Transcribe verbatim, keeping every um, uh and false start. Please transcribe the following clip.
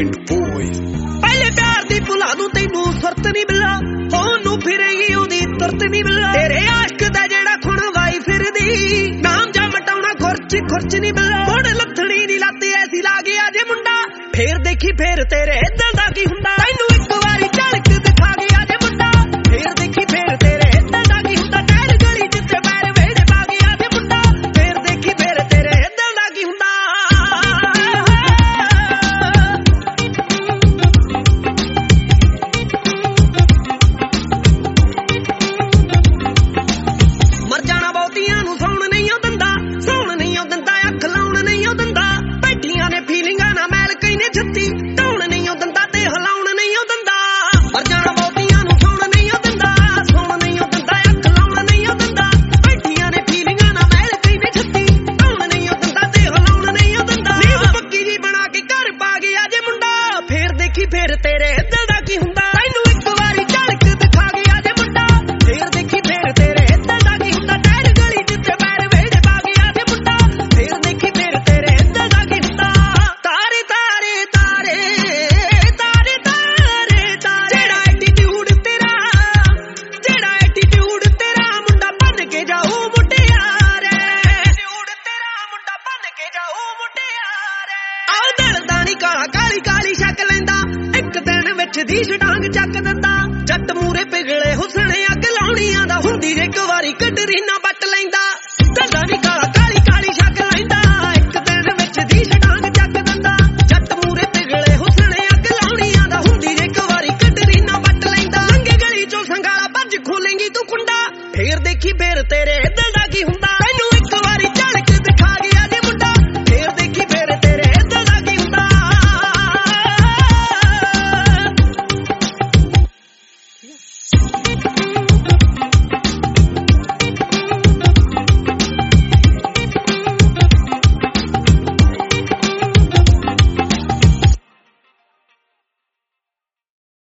Band Boy। ਪਹਿਲੇ ਪਿਆਰ ਦੀ ਭੁਲਾ ਨੂੰ ਤੈਨੂੰ ਸੁਰਤ ਨਹੀਂ ਮਿਲਾ, ਉਹਨੂੰ ਫਿਰੇਗੀ ਉਹਦੀ ਤੁਰਤ ਨਹੀਂ ਮਿਲਾ। ਤੇਰੇ ਆਸ਼ਕ ਦਾ ਜਿਹੜਾ ਖੁਣ ਵਾਈ ਫਿਰਦੀ, ਨਾਮ ਜਾਂ ਮਟਾਉਣਾ ਖੁਰਚ ਖੁਰਚ ਨਹੀਂ ਮਿਲਾ। ਹੁਣ ਲੱਥਣੀ ਦੀ ਲੱਤ ਐਸੀ ਲਾ ਗਿਆ ਜੇ ਮੁੰਡਾ, ਫੇਰ ਦੇਖੀ ਫੇਰ ਤੇਰੇ ਏਦਾਂ ਦਾ ਕੀ ਹੁੰਦਾ। ਤੈਨੂੰ ਇੱਕ ਵਾਰੀ ਝਲਕ ਦਿਖਾ ਗਿਆ ਜੇ ਮੁੰਡਾ, ਫੇਰ ਦੇਖੀ ਫੇਰ ਤੇਰੇ ਏਦਾਂ ਦਾ ਕੀ ਹੁੰਦਾ। ਟਹਿਲ ਗਲੀ ਜਿੱਥੇ ਪੈਰ ਵੇੜੇ ਪਾ ਗਿਆ ਜੇ ਮੁੰਡਾ, ਫੇਰ ਦੇਖੀ ਫੇਰ ਤੇਰੇ ਏਦਾਂ ਦਾ ਕੀ ਹੁੰਦਾ। ਮਰ ਜਾਣਾ ਬਹੁਤੀਆਂ ਨੂੰ ਸੌਣ ਨਹੀਂ ਉਹ ਦਿੰਦਾ, ਸੌਣ ਨਹੀਂ ਉਹ ਦਿੰਦਾ, ਅੱਖ ਲਾਉਣ ਨਹੀਂ ਉਹ ਦਿੰਦਾ। ਬੈਠੀਆਂ ਨੇ ਫੀਲਿੰਗਾਂ ਨਾ ਮੈਲ ਕਈ ਨੇ ਛੱਤੀ, ਢਾਉਣ ਨਹੀਂ ਉਹ ਦਿੰਦਾ ਤੇ ਹਿਲਾਉਣ ਨਹੀਂ ਉਹ ਦਿੰਦਾ। ਮਰ ਜਾਣਾ ਬਹੁਤੀਆਂ ਨੂੰ ਸੌਣ ਨਹੀਂ ਉਹ ਦਿੰਦਾ, ਸੌਣ ਨਹੀਂ ਉਹ ਦਿੰਦਾ, ਅੱਖ ਲਾਉਣ ਨਹੀਂ ਉਹ ਦਿੰਦਾ। ਬੈਠੀਆਂ ਨੇ ਫੀਲਿੰਗਾਂ ਨਾ ਮੈਲ ਕਈ ਨੇ ਛੱਤੀ, ਢਾਉਣ ਨਹੀਂ ਉਹ ਦਿੰਦਾ ਤੇ ਹਿਲਾਉਣ ਨਹੀਂ ਉਹ ਦਿੰਦਾ। ਨੀਂਦ ਪੱਕੀ ਜੀ ਬਣਾ ਕੇ ਘਰ ਪਾ ਗਿਆ ਜੇ ਮੁੰਡਾ, ਫੇਰ ਦੇਖੀ ਫੇਰ ਤੇਰੇ ਏਦਾਂ ਦਾ ਕੀ ਹੁੰਦਾ। ਤੈਨੂੰ ਇੱਕ ਵਾਰੀ ਝਲਕ ਦਿਖਾ ਗਿਆ ਜੇ ਮੁੰਡਾ, ਫੇਰ ਦੇਖੀ ਫੇਰ ਤੇਰੇ ਏਦਾਂ ਦਾ ਕੀ ਹੁੰਦਾ। ਟਹਿਲ ਗਲੀ ਜਿੱਥੇ ਪੈਰ ਵੇੜੇ ਪਾ ਗਿਆ ਜੇ ਮੁੰਡਾ, ਫੇਰ ਦੇਖੀ ਫੇਰ ਤੇਰੇ ਏਦਾਂ ਦਾ ਕੀ ਹੁੰਦਾ। ਤਾਰੇ ਤਾਰੇ ਤਾਰੇ ਤਾਰੇ ਤਾਰੇ ਤਾਰੇ, ਜਿਹੜਾ ਐਟੀਟਿਊਡ ਤੇਰਾ, ਜਿਹੜਾ ਐਟੀਟਿਊਡ ਤੇਰਾ ਮੁੰਡਾ ਬਣ ਕੇ ਜਾਊ ਮੁਟਿਆਰ, ਐਟੀਟਿਊਡ ਤੇਰਾ ਮੁੰਡਾ ਬਣ ਕੇ ਜਾਊ ਮੁਟਿਆਰ। ਆਹ ਦਿਲ ਦਾ ਨੀ ਕਾਲਾ ਕਾਲੀ ਕਾਲੀ ਛੱਕ ਲੈਂਦਾ, ਇੱਕ ਦਿਨ ਵਿੱਚ ਦੀ ਛਡਾਂਗ ਚੱਕ ਦਿੰਦਾ। ਜੱਟ ਮੂਰੇ ਪਿਗਲੇ ਹੁਸਨ ਅੱਗ ਲਾਉਣੀਆਂ ਦਾ, ਹੁੰਦੀ ਇੱਕ ਵਾਰੀ ਕਟਰੀਨਾ ਵੱਟ ਲੈਂਦਾ। ਦਿਲ ਦਾ ਨੀ ਕਾਲਾ ਕਾਲੀ ਕਾਲੀ ਛੱਕ ਲੈਂਦਾ, ਇੱਕ ਦਿਨ ਵਿੱਚ ਦੀ ਛਡਾਂਗ ਚੱਕ ਦਿੰਦਾ। ਜੱਟ ਮੂਰੇ ਪਿਗਲੇ ਹੁਸਨ ਅੱਗ ਲਾਉਣੀਆਂ ਦਾ, ਹੁੰਦੀ ਇੱਕ ਵਾਰੀ ਕਟਰੀਨਾ ਵੱਟ ਲੈਂਦਾ। ਲੰਘੇ ਗਲੀ ਚੋਂ ਸੰਗਾਲਾ ਭੱਜ ਖੋਲੇਂਗੀ ਤੂੰ ਕੁੰਡਾ, ਫੇਰ ਦੇਖੀ ਫੇਰ ਤੇਰੇ ਦਿਲ ਦਾ